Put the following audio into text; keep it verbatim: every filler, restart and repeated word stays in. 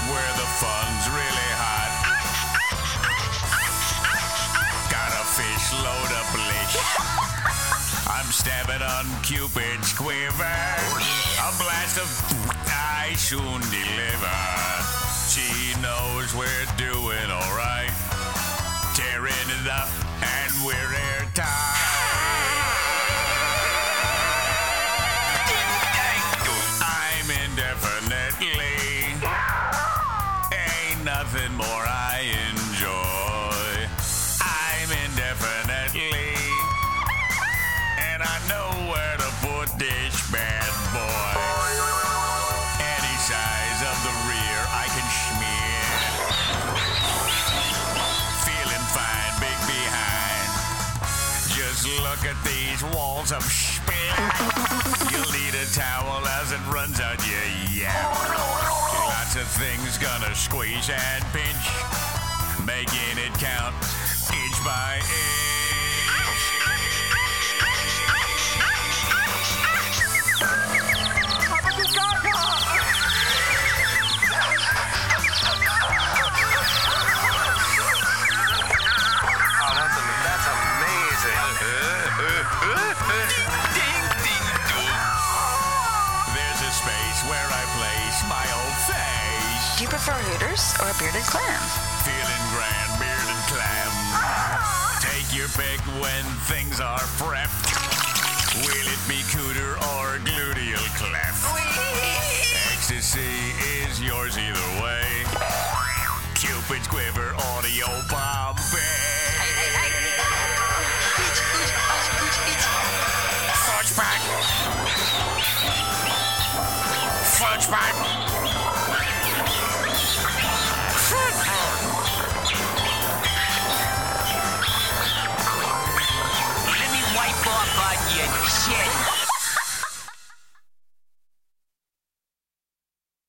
where the fun's really hot. Got a fish load of blish. I'm stabbing on Cupid's quiver. A blast of I soon deliver. She knows we're doing alright. Tearing it up and we're airtight. I'm indefinitely. Ain't nothing more I enjoy. I'm indefinitely. And I know where to put this bad boy. Any size of the rear I can smear. Feeling fine, big behind. Just look at these walls of spit. You'll need a towel as it runs out your yap. Lots of things gonna squeeze and pinch, making it count inch by inch. There's a space where I place my old face. Do you prefer Hooters or a bearded clam? Feeling grand, bearded clam. Take your pick when things are prepped. Will it be cooter or gluteal cleft? Ecstasy is yours either way. Cupid's quiver, audio bomb. Fudge pipe. Fudge pipe.